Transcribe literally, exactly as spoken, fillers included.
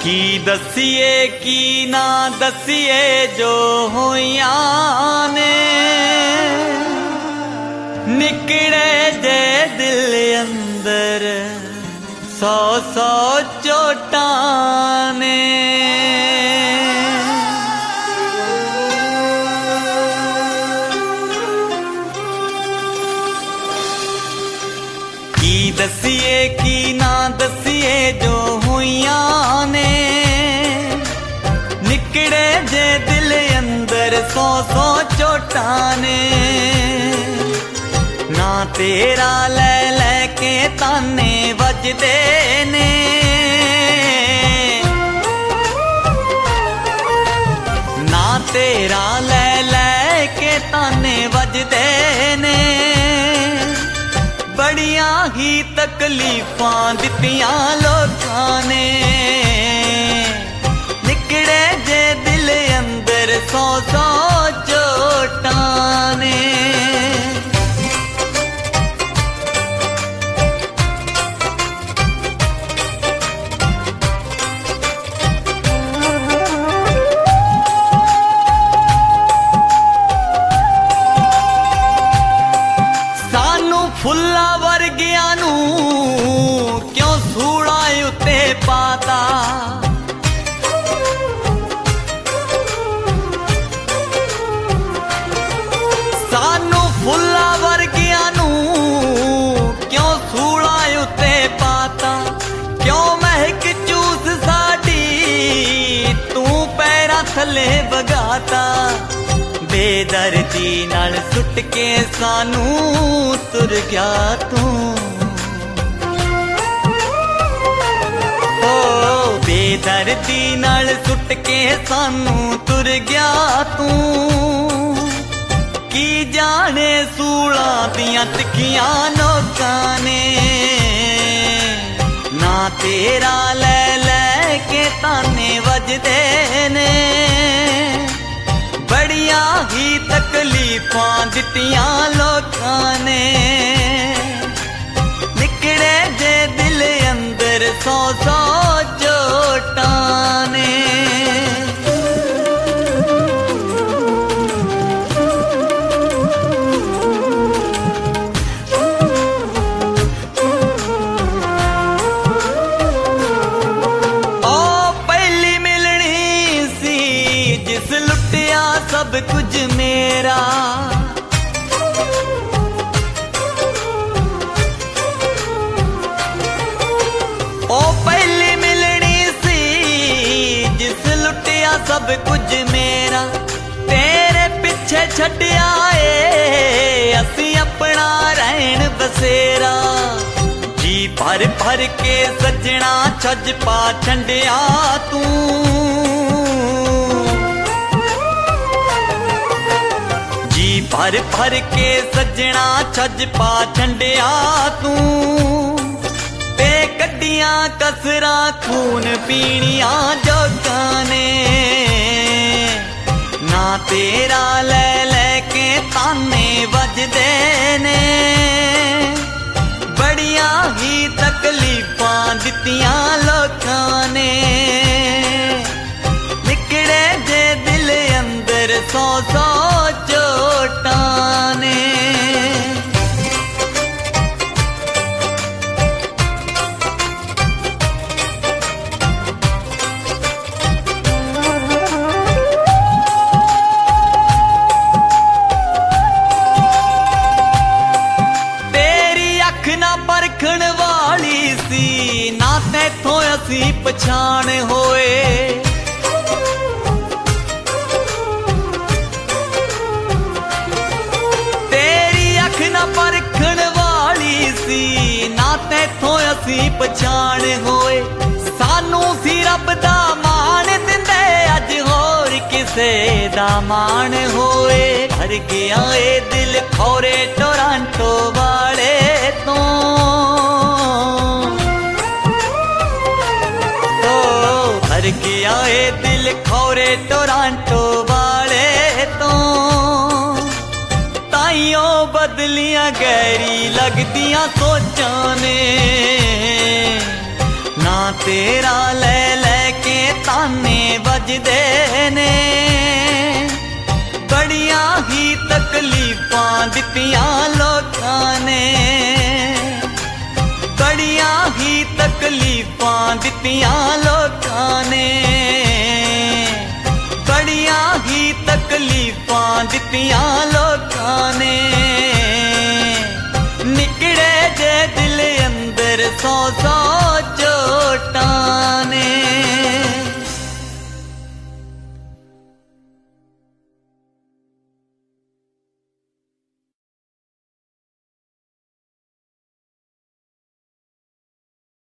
की दसिए की ना दसिए जो होइया ने निकले जे दिल अंदर सौ सौ चोटा ने। की दसिए की ना दसिए जो हुइया ने निकले जे दिल अंदर सौ सौ चोटा ने। ना तेरा ले लेके ताने वजदे ने ना तेरा ले लेके ताने वजदे ने। बड़िया ही तकलीफां दित्तियां लोकां ने निकले जे दिल अंदर सौ सौ चोटां ने। फुल्ला वर्गिया नू क्यों सूड़ा उत्ते पाता। सानू फुल्ला वर्गिया नू क्यों सूड़ा उत्ते पाता। क्यों महक चूस साडी तू पैरां थले बगाता। बेदर्दी नाल सुट के सानू तुर गया तू ओ बेदर्दी नाल सुट के सानू तुर गया तू। की जाने सूला दियां तिखियां नोकां ने ना तेरा ले लेके ताने वजदे ने। बड़िया ही तकलीफां दित्तियां लोकां ने निकले जे दिल अंदर सौ सौ चोटां ने। सब कुछ मेरा ओ पहली मिलनी सी जिस लुटिया सब कुछ मेरा। तेरे पीछे छड्या ए असी अपना रहन बसेरा। जी भर भर के सजना छज पा छंडिया तू भर भर के सजना छज पा छंडिया तू। ते कड्डियां कसरा खून पीनियां जोगां ने ना तेरा ले लेके ताने वजदे ने। बड़िया ही तकलीफां दित्तियां लोकां ने निकले जे दिल अंदर सौ सौ चोटां ने। तेरी अख ना परखण वाली सी ना तैथों असी पछाण होए। परखण वाली सी ना तैथों असी पछाण होए। सानू सी रब दा मान दिंदे अज होर किसे दा मान होए। भर गया ए दिल खौरे टोरांटो वाले तो ओ भर गया ए दिल खौरे टोरांटो वाले तो। ताइयों बदलियां गहरी लगदियां सोचां ने ना तेरा ले लेके ताने वजदे ने बड़ियां ही तकलीफां दित्तियां लोकां ने बड़ियां ही तकलीफां दित्तियां लोकां ने बड़ियां ही तकलीफां दित्तियां लोकां ने निकड़े जे दिल अंदर सौ सौ चोटां ने।